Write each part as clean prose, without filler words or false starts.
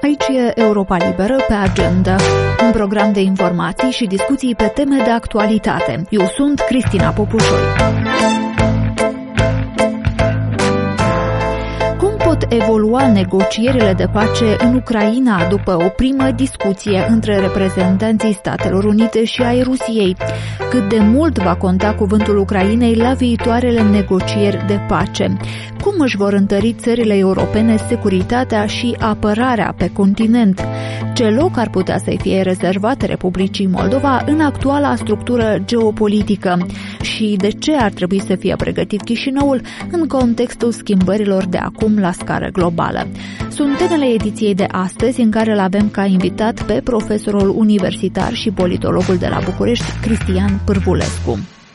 Aici e Europa Liberă pe agenda, un program de informații și discuții pe teme de actualitate. Eu sunt Cristina Popușoi. Cum pot evolua negocierile de pace în Ucraina după o primă discuție între reprezentanții Statelor Unite și ai Rusiei? Cât de mult va conta cuvântul Ucrainei la viitoarele negocieri de pace? Cum își vor întări țările europene securitatea și apărarea pe continent? Ce loc ar putea să-i fie rezervat Republicii Moldova în actuala structură geopolitică? Și de ce ar trebui să fie pregătit Chișinăul în contextul schimbărilor de acum la scară globală? Sunt temele ediției de astăzi, în care îl avem ca invitat pe profesorul universitar și politologul de la București, Cristian Pârvulescu.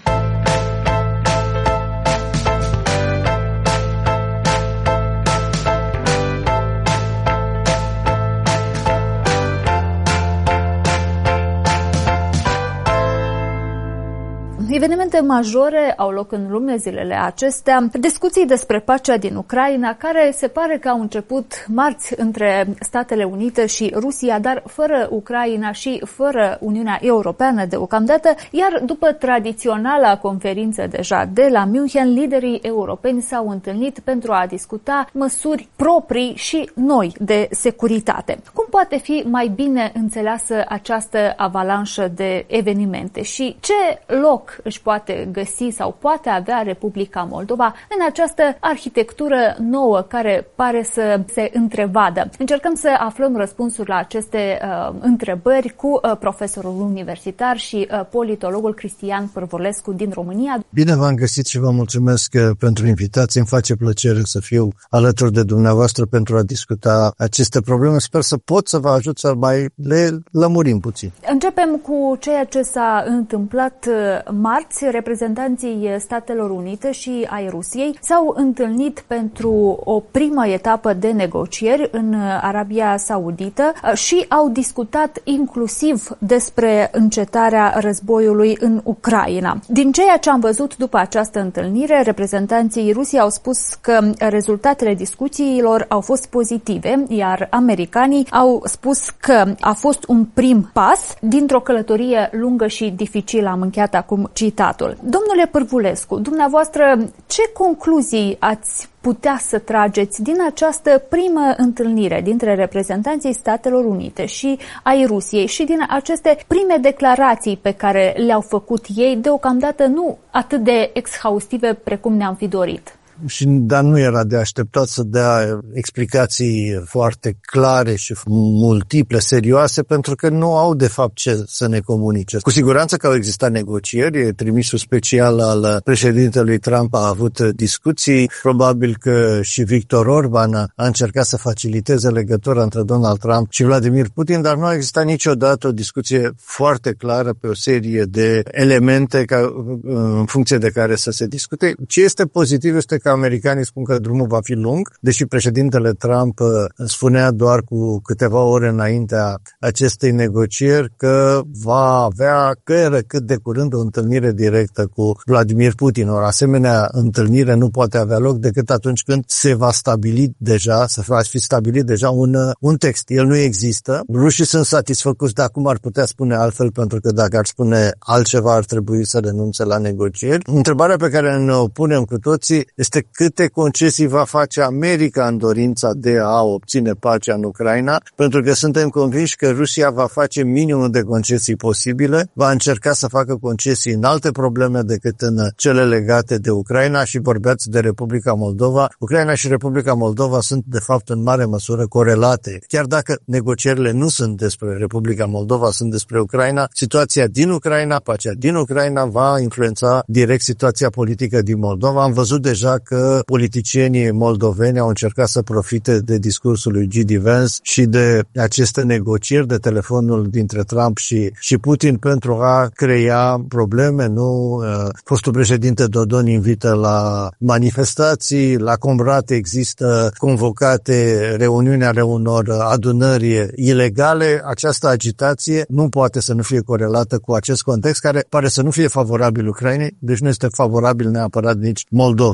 Evenimente majore au loc în lume zilele acestea, discuții despre pacea din Ucraina, care se pare că au început marți între Statele Unite și Rusia, dar fără Ucraina și fără Uniunea Europeană deocamdată, iar după tradiționala conferință deja de la München, liderii europeni s-au întâlnit pentru a discuta măsuri proprii și noi de securitate. Cum poate fi mai bine înțeleasă această avalanșă de evenimente și ce loc își poate găsi sau poate avea Republica Moldova în această arhitectură nouă care pare să se întrevadă? Încercăm să aflăm răspunsuri la aceste întrebări cu profesorul universitar și politologul Cristian Pârvulescu din România. Bine v-am găsit și vă mulțumesc pentru invitație. Îmi face plăcere să fiu alături de dumneavoastră pentru a discuta aceste probleme. Sper să pot să vă ajut să mai le lămurim puțin. Începem cu ceea ce s-a întâmplat marți. Reprezentanții Statelor Unite și ai Rusiei s-au întâlnit pentru o primă etapă de negocieri în Arabia Saudită și au discutat inclusiv despre încetarea războiului în Ucraina. Din ceea ce am văzut după această întâlnire, reprezentanții Rusiei au spus că rezultatele discuțiilor au fost pozitive, iar americanii au spus că a fost un prim pas dintr-o călătorie lungă și dificilă. Am încheiat acum citatul. Domnule Pârvulescu, dumneavoastră, ce concluzii ați putea să trageți din această primă întâlnire dintre reprezentanții Statelor Unite și ai Rusiei și din aceste prime declarații pe care le-au făcut ei, deocamdată nu atât de exhaustive precum ne-am fi dorit? Dar nu era de așteptat să dea explicații foarte clare și multiple, serioase, pentru că nu au de fapt ce să ne comunice. Cu siguranță că au existat negocieri, trimisul special al președintelui Trump a avut discuții, probabil că și Victor Orban a încercat să faciliteze legătura între Donald Trump și Vladimir Putin, dar nu a existat niciodată o discuție foarte clară pe o serie de elemente în funcție de care să se discute. Ce este pozitiv este că americanii spun că drumul va fi lung, deși președintele Trump spunea doar cu câteva ore înaintea acestei negocieri că va avea cât de curând o întâlnire directă cu Vladimir Putin. O asemenea întâlnire nu poate avea loc decât atunci când se va stabili deja, fi stabilit deja un text. El nu există. Rușii sunt satisfăcuți, dar cum ar putea spune altfel, pentru că dacă ar spune altceva ar trebui să renunțe la negocieri. Întrebarea pe care ne o punem cu toții este câte concesii va face America în dorința de a obține pacea în Ucraina, pentru că suntem convinși că Rusia va face minimul de concesii posibile, va încerca să facă concesii în alte probleme decât în cele legate de Ucraina și vorbeați de Republica Moldova. Ucraina și Republica Moldova sunt de fapt în mare măsură corelate. Chiar dacă negocierile nu sunt despre Republica Moldova, sunt despre Ucraina, situația din Ucraina, pacea din Ucraina va influența direct situația politică din Moldova. Am văzut deja că politicienii moldoveni au încercat să profite de discursul lui G.D. Vance și de aceste negocieri, de telefonul dintre Trump și Putin pentru a crea probleme. Fostul președinte Dodon invită la manifestații, la Combrate există convocate reuniuni ale unor adunări ilegale. Această agitație nu poate să nu fie corelată cu acest context care pare să nu fie favorabil Ucrainei, deci nu este favorabil neapărat nici Moldovei.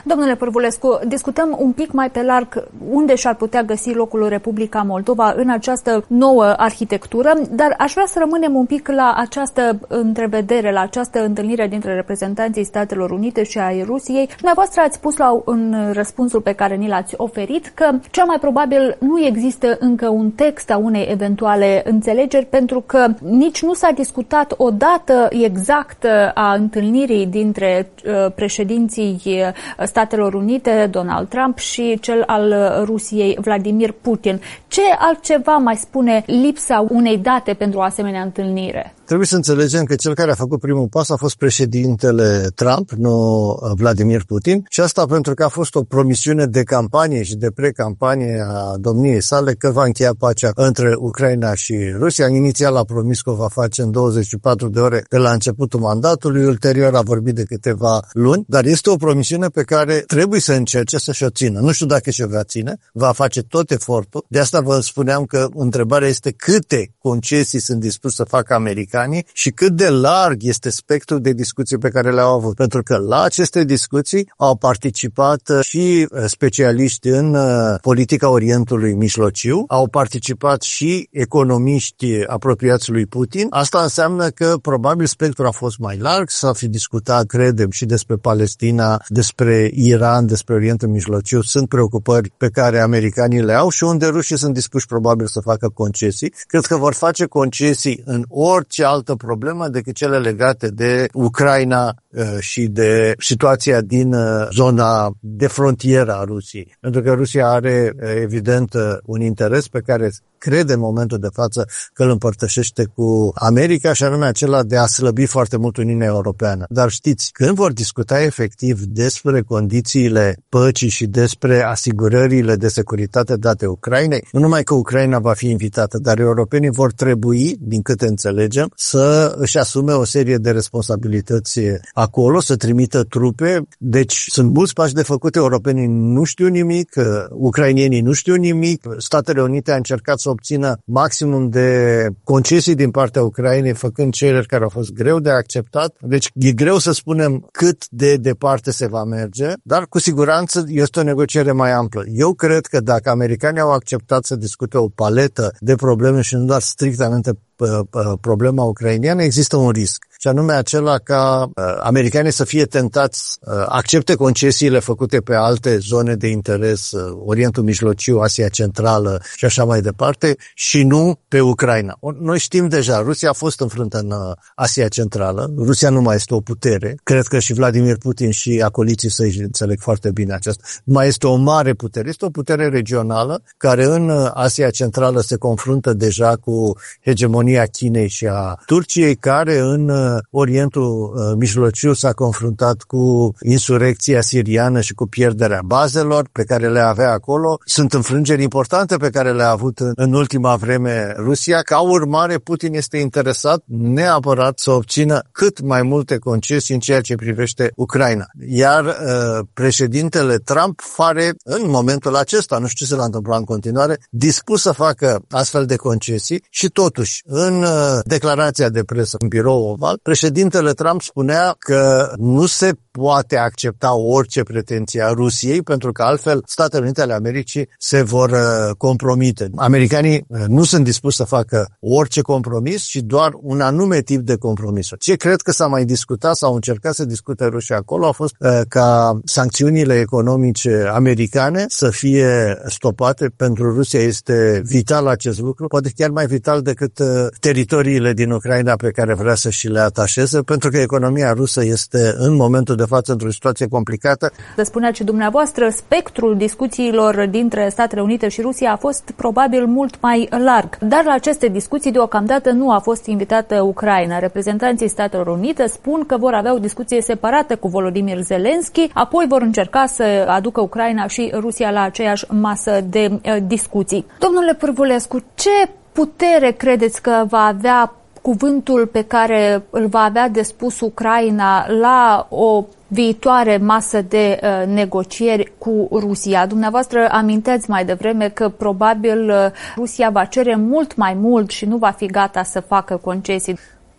Domnule Pârvulescu, discutăm un pic mai pe larg unde și-ar putea găsi locul Republica Moldova în această nouă arhitectură, dar aș vrea să rămânem un pic la această întrevedere, la această întâlnire dintre reprezentanții Statelor Unite și ai Rusiei. Dumneavoastră ați spus în răspunsul pe care ni l-ați oferit că cel mai probabil nu există încă un text a unei eventuale înțelegeri, pentru că nici nu s-a discutat o dată exactă a întâlnirii dintre președinții Statelor Unite, Donald Trump, și cel al Rusiei, Vladimir Putin. Ce altceva mai spune lipsa unei date pentru o asemenea întâlnire? Trebuie să înțelegem că cel care a făcut primul pas a fost președintele Trump, nu Vladimir Putin, și asta pentru că a fost o promisiune de campanie și de pre-campanie a domniei sale că va încheia pacea între Ucraina și Rusia. Inițial a promis că o va face în 24 de ore de la începutul mandatului, ulterior a vorbit de câteva luni, dar este o promisiune pe care trebuie să încerce să-și o țină. Nu știu dacă și-o va ține, va face tot efortul. De asta vă spuneam că întrebarea este câte concesii sunt dispuși să facă americanii și cât de larg este spectrul de discuții pe care le-au avut. Pentru că la aceste discuții au participat și specialiști în politica Orientului Mijlociu, au participat și economiști apropiați lui Putin. Asta înseamnă că probabil spectrul a fost mai larg, s-a fi discutat, credem, și despre Palestina, despre Iran, despre Orientul Mijlociu. Sunt preocupări pe care americanii le au și unde rușii sunt dispuși probabil să facă concesii. Cred că vor face concesii în orice altă problemă decât cele legate de Ucraina și de situația din zona de frontieră a Rusiei. Pentru că Rusia are, evident, un interes pe care crede în momentul de față că îl împărtășește cu America, și anume acela de a slăbi foarte mult Uniunea Europeană. Dar știți, când vor discuta efectiv despre condițiile păcii și despre asigurările de securitate date Ucrainei, nu numai că Ucraina va fi invitată, dar europenii vor trebui, din câte înțelegem, să își asume o serie de responsabilități acolo, să trimită trupe. Deci sunt mulți pași de făcut, europenii nu știu nimic, ucrainienii nu știu nimic. Statele Unite a încercat să obțină maximum de concesii din partea Ucrainei, făcând cereri care au fost greu de acceptat. Deci e greu să spunem cât de departe se va merge, dar cu siguranță este o negociere mai amplă. Eu cred că dacă americanii au acceptat să discute o paletă de probleme și nu doar strictamente problema ucraineană, există un risc, și anume acela ca americanii să fie tentați accepte concesiile făcute pe alte zone de interes, Orientul Mijlociu, Asia Centrală și așa mai departe, și nu pe Ucraina. Noi știm deja, Rusia a fost înfrântă în Asia Centrală, Rusia nu mai este o putere, cred că și Vladimir Putin și acoliții săi înțeleg foarte bine aceasta, nu mai este o mare putere, este o putere regională care în Asia Centrală se confruntă deja cu hegemonia Chinei și a Turciei, care în Orientul Mijlociu s-a confruntat cu insurecția siriană și cu pierderea bazelor pe care le avea acolo. Sunt înfrângeri importante pe care le-a avut în ultima vreme Rusia. Ca urmare, Putin este interesat neapărat să obțină cât mai multe concesii în ceea ce privește Ucraina. Iar președintele Trump pare în momentul acesta, nu știu ce se va întâmpla în continuare, dispus să facă astfel de concesii și totuși în declarația de presă în birou oval, președintele Trump spunea că nu se poate accepta orice pretenție a Rusiei, pentru că altfel Statele Unite ale Americii se vor compromite. Americanii nu sunt dispuși să facă orice compromis, ci doar un anume tip de compromisuri. Ce cred că s-a mai discutat sau încercat să discute Rusia acolo a fost ca sancțiunile economice americane să fie stopate. Pentru Rusia este vital acest lucru, poate chiar mai vital decât teritoriile din Ucraina pe care vrea să și le atașeze, pentru că economia rusă este în momentul de față într-o situație complicată. Spuneați și dumneavoastră, spectrul discuțiilor dintre Statele Unite și Rusia a fost probabil mult mai larg. Dar la aceste discuții deocamdată nu a fost invitată Ucraina. Reprezentanții Statelor Unite spun că vor avea o discuție separată cu Volodymyr Zelensky, apoi vor încerca să aducă Ucraina și Rusia la aceeași masă de discuții. Domnule Pârvulescu, ce putere credeți că va avea cuvântul pe care îl va avea de spus Ucraina la o viitoare masă de negocieri cu Rusia? Dumneavoastră aminteați mai devreme că probabil Rusia va cere mult mai mult și nu va fi gata să facă concesii.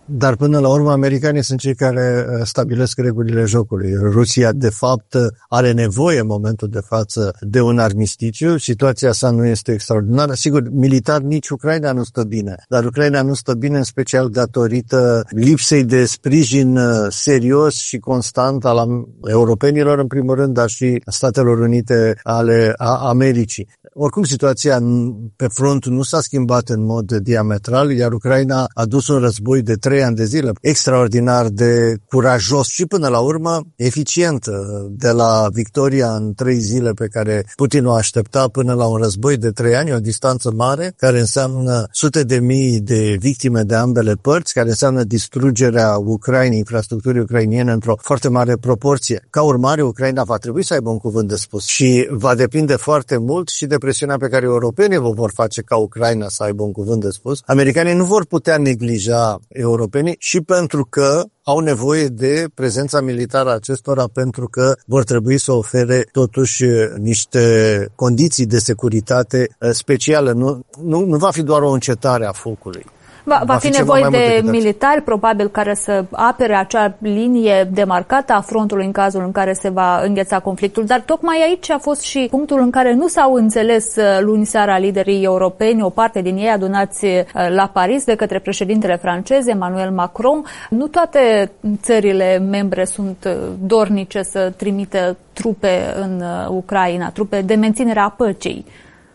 Dar până la urmă americanii sunt cei care stabilesc regulile jocului. Rusia de fapt are nevoie în momentul de față de un armistițiu. Situația sa nu este extraordinară. Sigur, militar nici Ucraina nu stă bine. Dar Ucraina nu stă bine în special datorită lipsei de sprijin serios și constant al europenilor în primul rând, dar și Statelor Unite ale Americii. Oricum, situația pe front nu s-a schimbat în mod diametral, iar Ucraina a dus un război de 3 ani de zile, extraordinar de curajos și până la urmă eficient, de la victoria în 3 zile pe care Putin o aștepta până la un război de 3 ani, o distanță mare, care înseamnă sute de mii de victime de ambele părți, care înseamnă distrugerea Ucrainei, infrastructurii ucrainiene într-o foarte mare proporție. Ca urmare, Ucraina va trebui să aibă un cuvânt de spus și va depinde foarte mult și de presiunea pe care europenii o vor face ca Ucraina să aibă un cuvânt de spus. Americanii nu vor putea neglija europenii și pentru că au nevoie de prezența militară a acestora, pentru că vor trebui să ofere totuși niște condiții de securitate speciale. Nu va fi doar o încetare a focului. Va fi nevoie de militari, probabil, care să apere acea linie demarcată a frontului în cazul în care se va îngheța conflictul. Dar tocmai aici a fost și punctul în care nu s-au înțeles luni seara liderii europeni, o parte din ei adunați la Paris de către președintele francez, Emmanuel Macron. Nu toate țările membre sunt dornice să trimită trupe în Ucraina, trupe de menținere a păcii.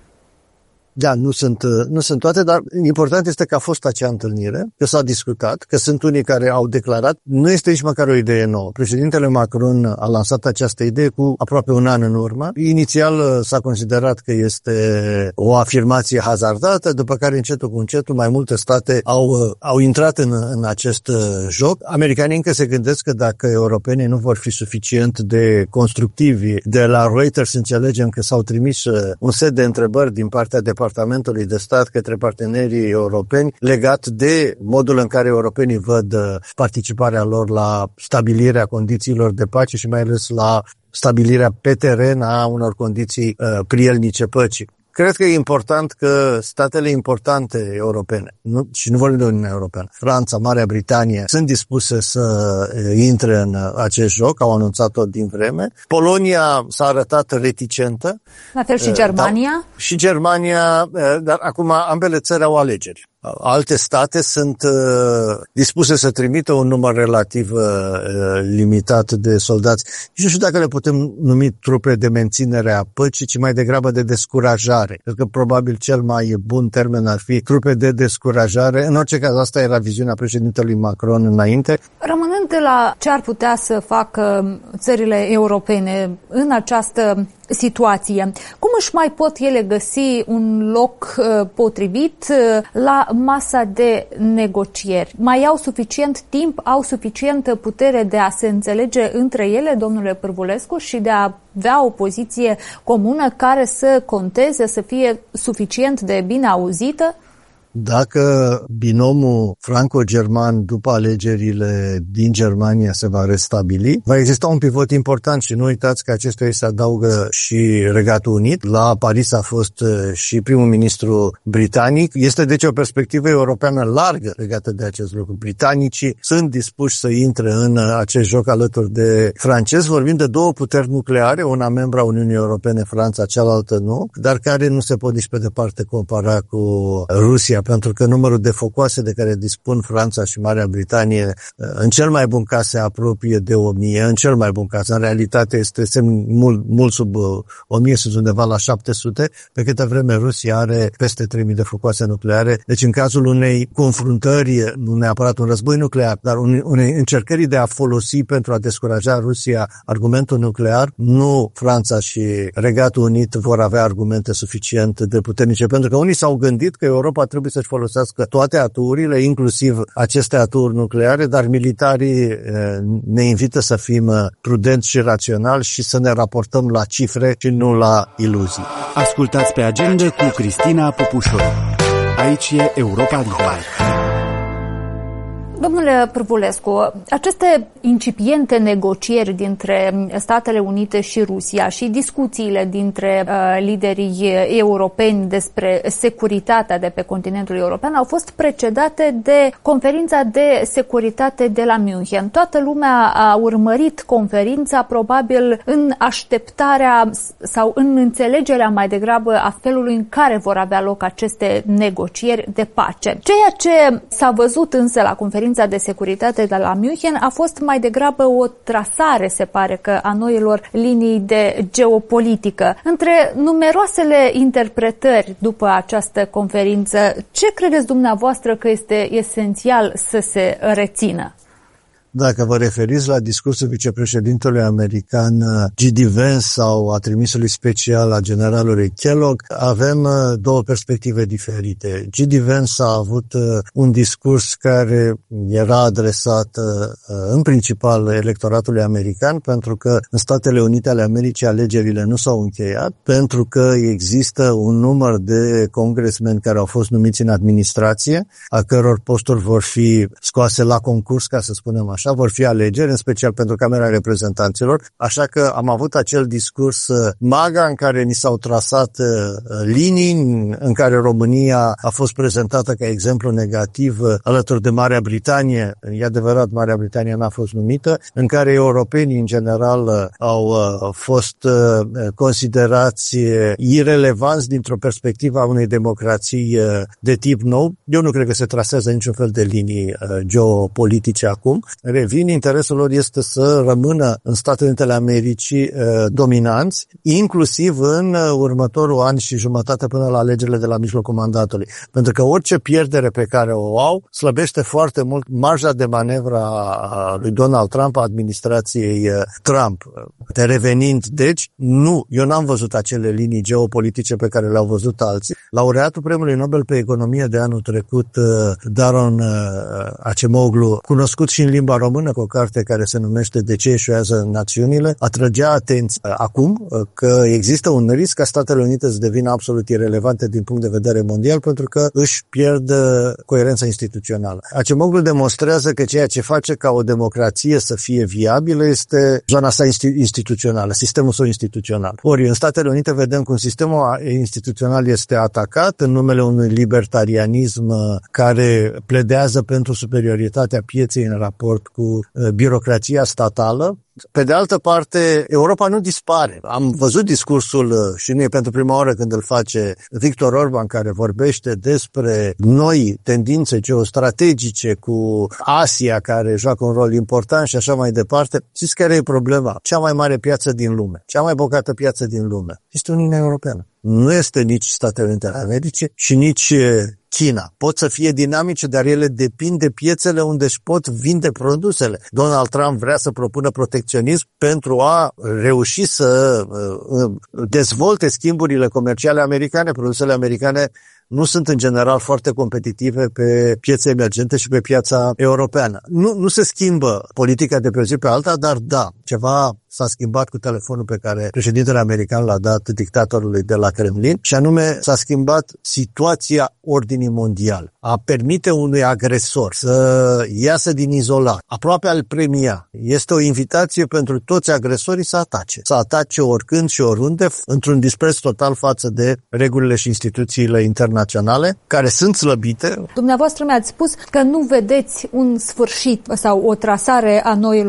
Da, nu sunt toate, dar important este că a fost acea întâlnire, că s-a discutat, că sunt unii care au declarat. Nu este nici măcar o idee nouă. Președintele Macron a lansat această idee cu aproape un an în urmă. Inițial s-a considerat că este o afirmație hazardată, după care încetul cu încetul mai multe state au intrat în acest joc. Americanii încă se gândesc că dacă europenii nu vor fi suficient de constructivi, de la Reuters înțelegem că s-au trimis un set de întrebări din partea Departamentului de Stat către partenerii europeni legat de modul în care europenii văd participarea lor la stabilirea condițiilor de pace și mai ales la stabilirea pe teren a unor condiții prielnice păcii. Cred că e important că statele importante europene, și nu vorbim de Uniunea Europeană, Franța, Marea Britanie, sunt dispuse să intre în acest joc, au anunțat-o din vreme. Polonia s-a arătat reticentă. La fel și Germania. Și Germania, dar acum ambele țări au alegeri. Alte state sunt dispuse să trimită un număr relativ limitat de soldați. Și nu știu dacă le putem numi trupe de menținere a păcii, ci mai degrabă de descurajare. Cred că probabil cel mai bun termen ar fi trupe de descurajare. În orice caz, asta era viziunea președintelui Macron înainte. Rămânând la ce ar putea să facă țările europene în această situație, cum își mai pot ele găsi un loc potrivit la masa de negocieri? Mai au suficient timp, au suficientă putere de a se înțelege între ele, domnule Pârvulescu, și de a avea o poziție comună care să conteze, să fie suficient de bine auzită? Dacă binomul franco-german după alegerile din Germania se va restabili, va exista un pivot important și nu uitați că acestuia se adaugă și Regatul Unit. La Paris a fost și primul ministru britanic. Este deci o perspectivă europeană largă legată de acest lucru. Britanicii sunt dispuși să intre în acest joc alături de francezi. Vorbim de două puteri nucleare, una membra Uniunii Europene, Franța, cealaltă nu, dar care nu se pot nici pe departe compara cu Rusia, pentru că numărul de focoase de care dispun Franța și Marea Britanie în cel mai bun caz se apropie de 1000, în cel mai bun caz. În realitate este mult sub 1000, sunt undeva la 700, pe câtă vreme Rusia are peste 3000 de focoase nucleare. Deci în cazul unei confruntări, nu neapărat un război nuclear, dar unei încercări de a folosi pentru a descuraja Rusia argumentul nuclear, nu Franța și Regatul Unit vor avea argumente suficient de puternice, pentru că unii s-au gândit că Europa trebuie să-și folosească toate aturile, inclusiv aceste aturi nucleare, dar militarii ne invită să fim prudenți și raționali și să ne raportăm la cifre și nu la iluzii. Ascultați pe Agenda cu Cristina Popușoru. Aici e Europa Liberă. Domnule Pârvulescu, aceste incipiente negocieri dintre Statele Unite și Rusia și discuțiile dintre liderii europeni despre securitatea de pe continentul european au fost precedate de conferința de securitate de la München. Toată lumea a urmărit conferința probabil în așteptarea sau în înțelegerea mai degrabă a felului în care vor avea loc aceste negocieri de pace. Ceea ce s-a văzut însă la conferința de securitate de la München a fost mai degrabă o trasare, se pare că, a noilor linii de geopolitică. Între numeroasele interpretări după această conferință, ce credeți dumneavoastră că este esențial să se rețină? Dacă vă referiți la discursul vicepreședintelui american J.D. Vance sau a trimisului special a generalului Kellogg, avem două perspective diferite. J.D. Vance a avut un discurs care era adresat în principal electoratului american, pentru că în Statele Unite ale Americii alegerile nu s-au încheiat, pentru că există un număr de congresmeni care au fost numiți în administrație, a căror posturi vor fi scoase la concurs, ca să spunem așa, vor fi alegeri, în special pentru Camera Reprezentanților, așa că am avut acel discurs MAGA în care ni s-au trasat linii, în care România a fost prezentată ca exemplu negativ alături de Marea Britanie. E adevărat, Marea Britanie n-a fost numită, în care europenii în general au fost considerați irelevanți dintr-o perspectivă a unei democrații de tip nou. Eu nu cred că se trasează niciun fel de linii geopolitice acum. Revin, interesul lor este să rămână în Statele Unite ale Americii dominanți, inclusiv în următorul an și jumătate până la alegerile de la mijlocul mandatului. Pentru că orice pierdere pe care o au slăbește foarte mult marja de manevră a lui Donald Trump, a administrației Trump. Revenind, deci, eu n-am văzut acele linii geopolitice pe care le-au văzut alții. Laureatul Premiului Nobel pe economie de anul trecut, Daron Acemoglu, cunoscut și în limba română cu o carte care se numește De ce eșuează națiunile, atrăgea atenție acum că există un risc ca Statele Unite să devină absolut irelevante din punct de vedere mondial pentru că își pierd coerența instituțională. Acemoglu demonstrează că ceea ce face ca o democrație să fie viabilă este zona sa instituțională, sistemul său instituțional. Ori în Statele Unite vedem cum sistemul instituțional este atacat în numele unui libertarianism care pledează pentru superioritatea pieței în raport cu birocrația statală. Pe de altă parte, Europa nu dispare. Am văzut discursul și nu e pentru prima oară când îl face Viktor Orban, care vorbește despre noi tendințe geostrategice cu Asia, care joacă un rol important și așa mai departe. Știți care e problema? Cea mai mare piață din lume, cea mai bogată piață din lume este Uniunea Europeană. Nu este nici Statele Unite ale Americii și nici China. Pot să fie dinamice, dar ele depind de piețele unde își pot vinde produsele. Donald Trump vrea să propună protecționism pentru a reuși să dezvolte schimburile comerciale americane. Produsele americane nu sunt în general foarte competitive pe piețe emergente și pe piața europeană. Nu se schimbă politica de pe o zi pe alta, dar da, ceva s-a schimbat cu telefonul pe care președintele american l-a dat dictatorului de la Kremlin și anume s-a schimbat situația ordinii mondiale. A permite unui agresor să iasă din izolare, aproape al premia. Este o invitație pentru toți agresorii să atace. Să atace oricând și oriunde, într-un dispreț total față de regulile și instituțiile internaționale, care sunt slăbite. Dumneavoastră mi-ați spus că nu vedeți un sfârșit sau o trasare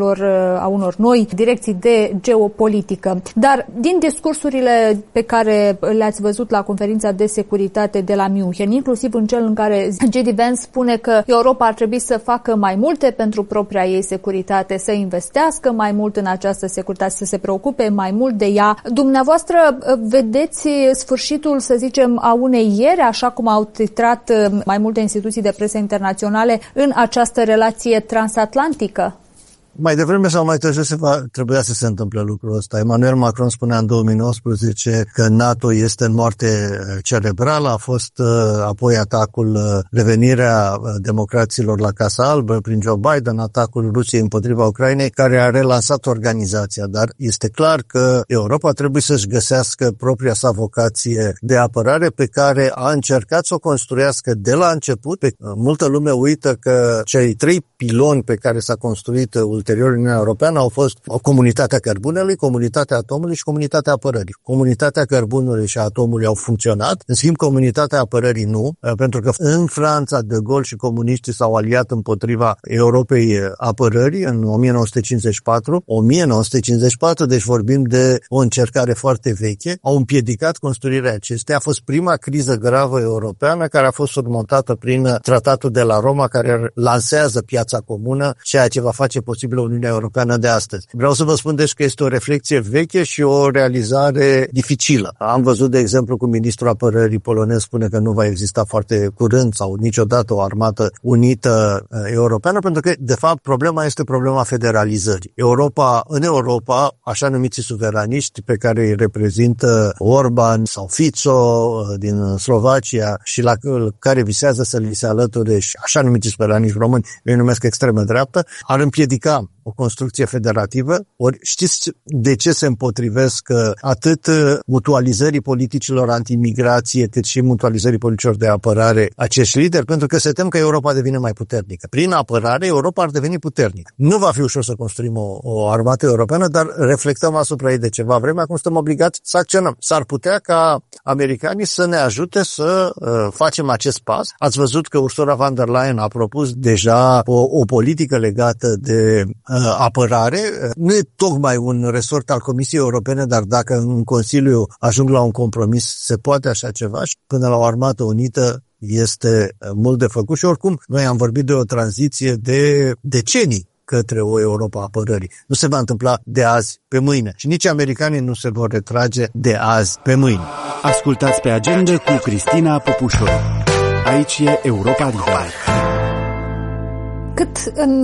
a unor noi direcții de geopolitică. Dar din discursurile pe care le-ați văzut la conferința de securitate de la München, inclusiv în cel în care J.D. Vance spune că Europa ar trebui să facă mai multe pentru propria ei securitate, să investească mai mult în această securitate, să se preocupe mai mult de ea. Dumneavoastră vedeți sfârșitul, să zicem, a unei ieri, așa cum au titrat mai multe instituții de presă internaționale, în această relație transatlantică? Mai devreme sau mai târziu trebuia să se întâmple lucrul ăsta. Emmanuel Macron spunea în 2019 că NATO este în moarte cerebrală, a fost apoi atacul, revenirea democraților la Casa Albă prin Joe Biden, atacul Rusiei împotriva Ucrainei, care a relansat organizația. Dar este clar că Europa trebuie să-și găsească propria sa vocație de apărare pe care a încercat să o construiască de la început. Multă lume uită că cei 3 piloni pe care s-a construit ulterior Uniunea Europeană au fost comunitatea cărbunelui, comunitatea atomului și comunitatea apărării. Comunitatea cărbunelui și atomului au funcționat, în schimb comunitatea apărării nu, pentru că în Franța De Gaulle și comuniștii s-au aliat împotriva Europei apărării în 1954. 1954, deci vorbim de o încercare foarte veche, au împiedicat construirea acesteia. A fost prima criză gravă europeană care a fost surmontată prin Tratatul de la Roma, care lansează piața comună, ceea ce va face posibilă Uniunea Europeană de astăzi. Vreau să vă spun deci că este o reflexie veche și o realizare dificilă. Am văzut, de exemplu, cum ministrul apărării polonez spune că nu va exista foarte curând sau niciodată o armată unită europeană, pentru că, de fapt, problema este problema federalizării. În Europa, așa numiții suveraniști pe care îi reprezintă Orban sau Fico din Slovacia și la care visează să li se alăture și așa numiții suveraniști români, eu îi numesc extremă dreaptă, ar împiedica o construcție federativă. Ori știți de ce se împotrivesc atât mutualizării politicilor antimigrație, cât și mutualizării politicilor de apărare acești lideri? Pentru că se tem că Europa devine mai puternică. Prin apărare, Europa ar deveni puternică. Nu va fi ușor să construim o armată europeană, dar reflectăm asupra ei de ceva vreme. Acum suntem obligați să acționăm. S-ar putea ca americanii să ne ajute să facem acest pas. Ați văzut că Ursula von der Leyen a propus deja o politică legată de apărare. Nu e tocmai un resort al Comisiei Europene, dar dacă în Consiliu ajung la un compromis, se poate așa ceva și până la o armată unită este mult de făcut și oricum noi am vorbit de o tranziție de decenii către o Europa a apărării. Nu se va întâmpla de azi pe mâine și nici americanii nu se vor retrage de azi pe mâine. Ascultați pe Agenda cu Cristina Popușoru. Aici e Europa Liberă. Cât în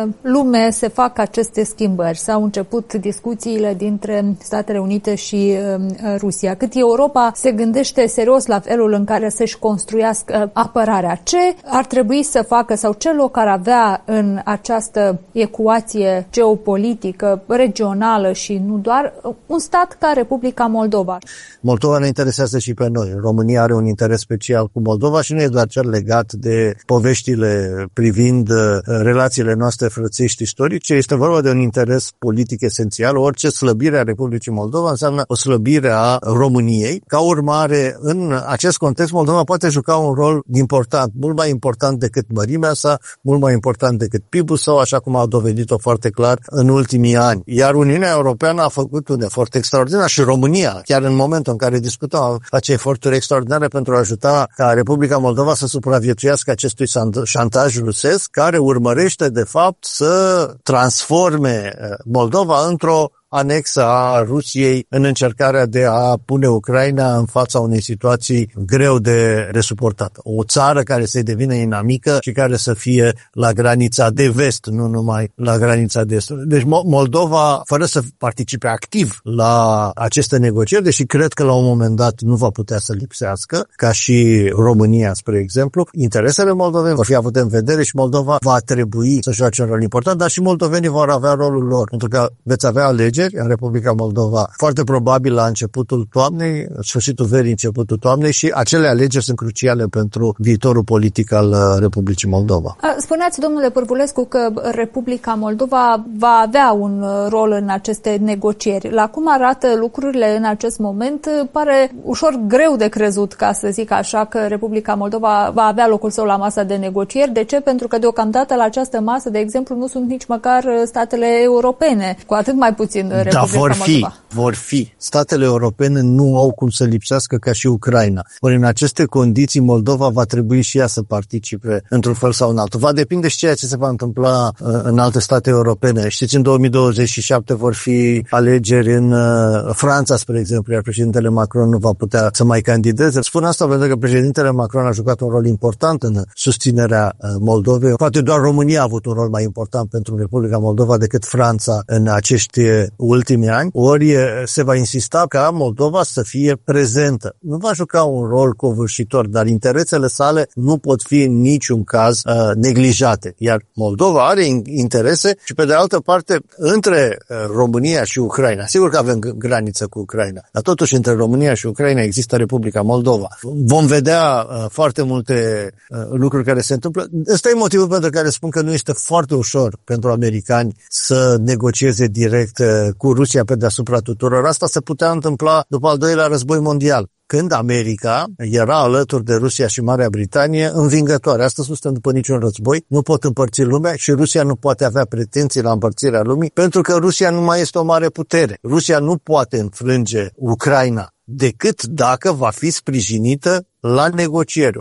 lume se fac aceste schimbări? S-au început discuțiile dintre Statele Unite și Rusia. Cât Europa se gândește serios la felul în care să-și construiască apărarea? Ce ar trebui să facă sau ce loc ar avea în această ecuație geopolitică, regională și nu doar un stat ca Republica Moldova? Moldova ne interesează și pe noi. România are un interes special cu Moldova și nu e doar cel legat de poveștile privind relațiile noastre frățești istorice, este vorba de un interes politic esențial. Orice slăbire a Republicii Moldova înseamnă o slăbire a României. Ca urmare, în acest context, Moldova poate juca un rol important, mult mai important decât mărimea sa, mult mai important decât PIB-ul său, așa cum a dovedit-o foarte clar în ultimii ani. Iar Uniunea Europeană a făcut un efort extraordinar și România, chiar în momentul în care discutăm, face eforturi extraordinare pentru a ajuta ca Republica Moldova să supraviețuiască acestui șantaj rusesc, care urmărește, de fapt, să transforme Moldova într-o anexă a Rusiei în încercarea de a pune Ucraina în fața unei situații greu de suportată. O țară care să devină inamică și care să fie la granița de vest, nu numai la granița de est. Deci Moldova, fără să participe activ la aceste negocieri, deși cred că la un moment dat nu va putea să lipsească, ca și România, spre exemplu, interesele Moldovei vor fi avute în vedere și Moldova va trebui să joace un rol important, dar și moldovenii vor avea rolul lor, pentru că veți avea alegeri în Republica Moldova, foarte probabil la începutul toamnei, sfârșitul verii, începutul toamnei, și acele alegeri sunt cruciale pentru viitorul politic al Republicii Moldova. Spuneați, domnule Pârvulescu, că Republica Moldova va avea un rol în aceste negocieri. La cum arată lucrurile în acest moment, pare ușor greu de crezut, ca să zic așa, că Republica Moldova va avea locul său la masa de negocieri. De ce? Pentru că deocamdată la această masă, de exemplu, nu sunt nici măcar statele europene, cu atât mai puțin Republica Moldova. Vor fi. Statele europene nu au cum să lipsească ca și Ucraina. Ori în aceste condiții Moldova va trebui și ea să participe într-un fel sau în altul. Va depinde și ceea ce se va întâmpla în alte state europene. Știți, în 2027 vor fi alegeri în Franța, spre exemplu, iar președintele Macron nu va putea să mai candideze. Spun asta pentru că președintele Macron a jucat un rol important în susținerea Moldovei. Poate doar România a avut un rol mai important pentru Republica Moldova decât Franța în acești ultimi ani. Ori se va insista ca Moldova să fie prezentă. Nu va juca un rol covârșitor, dar interesele sale nu pot fi în niciun caz neglijate. Iar Moldova are interese și, pe de altă parte, între România și Ucraina. Sigur că avem graniță cu Ucraina, dar totuși între România și Ucraina există Republica Moldova. Vom vedea foarte multe lucruri care se întâmplă. Ăsta e motivul pentru care spun că nu este foarte ușor pentru americani să negocieze direct cu Rusia pe deasupra tuturor. Asta se putea întâmpla după al doilea război mondial, când America era alături de Rusia și Marea Britanie învingătoare. Astăzi nu suntem după niciun război, nu pot împărți lumea și Rusia nu poate avea pretenții la împărțirea lumii, pentru că Rusia nu mai este o mare putere. Rusia nu poate înfrânge Ucraina decât dacă va fi sprijinită la negocieri.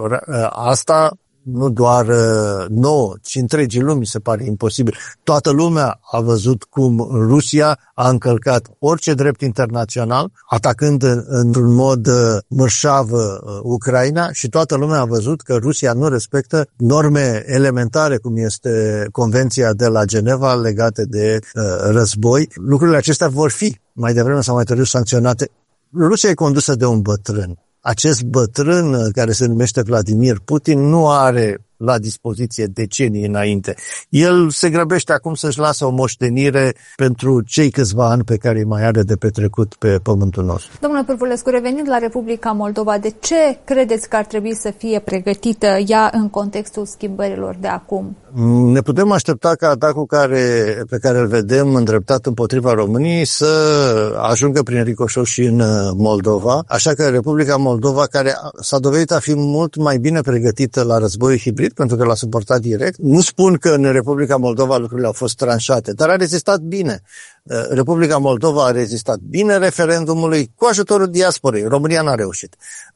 Asta nu doar nouă, ci întregii lumii se pare imposibil. Toată lumea a văzut cum Rusia a încălcat orice drept internațional, atacând într-un mod mărșav Ucraina, și toată lumea a văzut că Rusia nu respectă norme elementare, cum este Convenția de la Geneva legate de război. Lucrurile acestea vor fi mai devreme sau mai târziu sancționate. Rusia e condusă de un bătrân. Acest bătrân, care se numește Vladimir Putin, nu are la dispoziție decenii înainte. El se grăbește acum să-și lasă o moștenire pentru cei câțiva ani pe care îi mai are de petrecut pe pământul nostru. Domnule Pârvulescu, revenind la Republica Moldova, de ce credeți că ar trebui să fie pregătită ea în contextul schimbărilor de acum? Ne putem aștepta ca atacul pe care îl vedem îndreptat împotriva României să ajungă prin ricoșou și în Moldova, așa că Republica Moldova, care s-a dovedit a fi mult mai bine pregătită la războiul hibrid, pentru că l-a suportat direct. Nu spun că în Republica Moldova lucrurile au fost tranșate, dar a rezistat bine. Republica Moldova a rezistat bine referendumului cu ajutorul diasporei. România n-a reușit.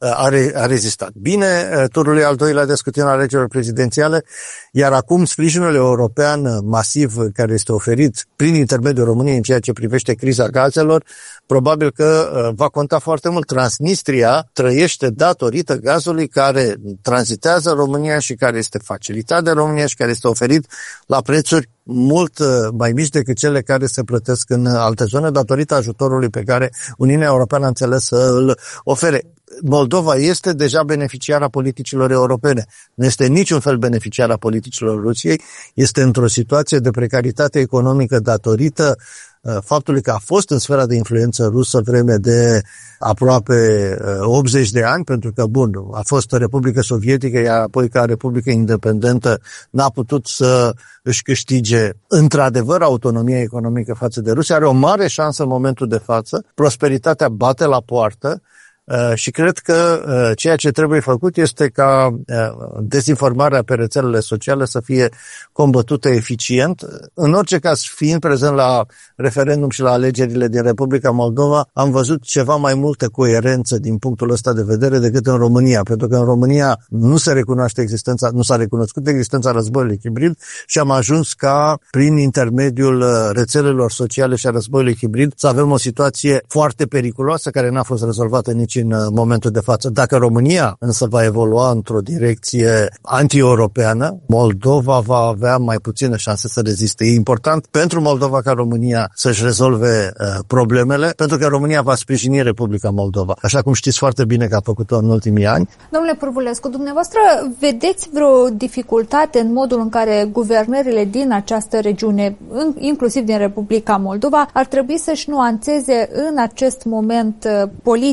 A rezistat bine turului al doilea de scrutin al alegerilor prezidențiale, iar acum sprijinul european masiv care este oferit prin intermediul României în ceea ce privește criza gazelor, probabil că va conta foarte mult. Transnistria trăiește datorită gazului care tranzitează România și care este facilitat de România și care este oferit la prețuri mult mai mici decât cele care se plătesc în alte zone, datorită ajutorului pe care Uniunea Europeană a înțeles să îl ofere. Moldova este deja beneficiara politicilor europene. Nu este niciun fel beneficiara politicilor Rusiei. Este într-o situație de precaritate economică datorită faptului că a fost în sfera de influență rusă vreme de aproape 80 de ani, pentru că, bun, a fost o Republică Sovietică, iar apoi ca Republică independentă n-a putut să își câștige într-adevăr autonomia economică față de Rusia. Are o mare șansă în momentul de față, prosperitatea bate la poartă, și cred că ceea ce trebuie făcut este ca dezinformarea pe rețelele sociale să fie combătută eficient. În orice caz, fiind prezent la referendum și la alegerile din Republica Moldova, am văzut ceva mai multă coerență din punctul ăsta de vedere decât în România, pentru că în România nu s-a recunoscut existența războiului hibrid și am ajuns ca, prin intermediul rețelelor sociale și a războiului hibrid, să avem o situație foarte periculoasă care n-a fost rezolvată nici în momentul de față. Dacă România însă va evolua într-o direcție anti-europeană, Moldova va avea mai puține șanse să reziste. E important pentru Moldova ca România să-și rezolve problemele, pentru că România va sprijini Republica Moldova, așa cum știți foarte bine că a făcut-o în ultimii ani. Domnule Pârvulescu, dumneavoastră vedeți vreo dificultate în modul în care guvernările din această regiune, inclusiv din Republica Moldova, ar trebui să-și nuanțeze în acest moment politica și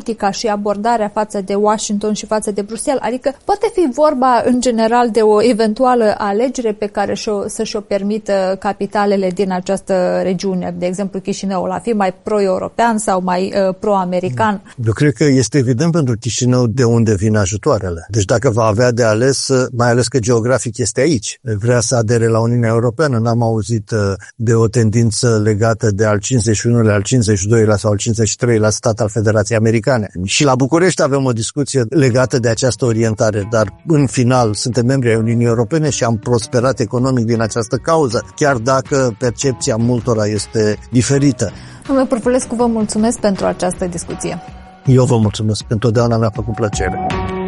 abordarea față de Washington și față de Bruxelles? Adică poate fi vorba în general de o eventuală alegere pe care să-și o permită capitalele din această regiune, de exemplu Chișinăul, a fi mai pro-european sau mai pro-american? Eu cred că este evident pentru Chișinău de unde vin ajutoarele. Deci dacă va avea de ales, mai ales că geografic este aici, vrea să adere la Uniunea Europeană. N-am auzit de o tendință legată de al 51-lea, al 52-lea sau al 53-lea stat al Federației Americane. Și la București avem o discuție legată de această orientare, dar în final suntem membri ai Uniunii Europene și am prosperat economic din această cauză, chiar dacă percepția multora este diferită. Domnule Pârvulescu, vă mulțumesc pentru această discuție. Eu vă mulțumesc, întotdeauna mi-a făcut plăcere.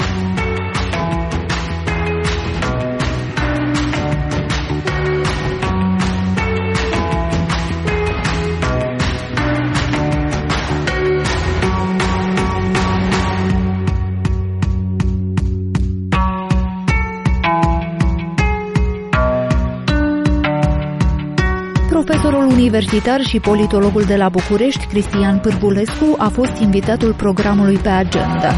Profesorul universitar și politologul de la București, Cristian Pârvulescu, a fost invitatul programului Pe Agenda.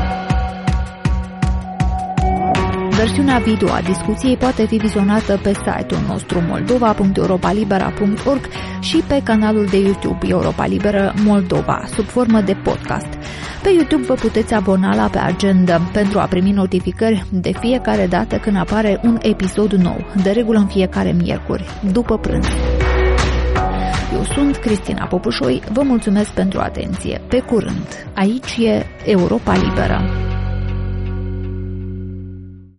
Versiunea video a discuției poate fi vizionată pe site-ul nostru moldova.europalibera.org și pe canalul de YouTube Europa Liberă Moldova, sub formă de podcast. Pe YouTube vă puteți abona la Pe Agenda pentru a primi notificări de fiecare dată când apare un episod nou, de regulă în fiecare miercuri, după prânz. Eu sunt Cristina Popușoi, vă mulțumesc pentru atenție. Pe curând, aici e Europa Liberă.